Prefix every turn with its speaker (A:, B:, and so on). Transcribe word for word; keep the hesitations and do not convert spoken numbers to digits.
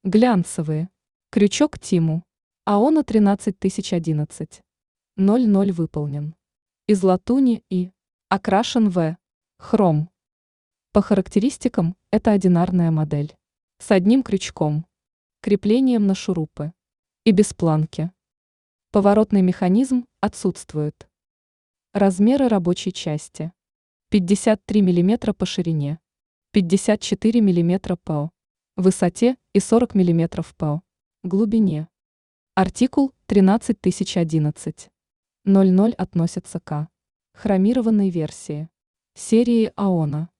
A: Глянцевые. Крючок Тиму. АОНа тринадцать тысяч одиннадцать. ноль ноль выполнен. Из латуни и окрашен в хром. По характеристикам это одинарная модель. С одним крючком, креплением на шурупы и без планки. Поворотный механизм отсутствует. Размеры рабочей части. пятьдесят три миллиметра по ширине, пятьдесят четыре миллиметра по высоте и сорок миллиметров по глубине. Артикул тринадцать тысяч одиннадцать. ноль ноль относится к хромированной версии серии АОНа.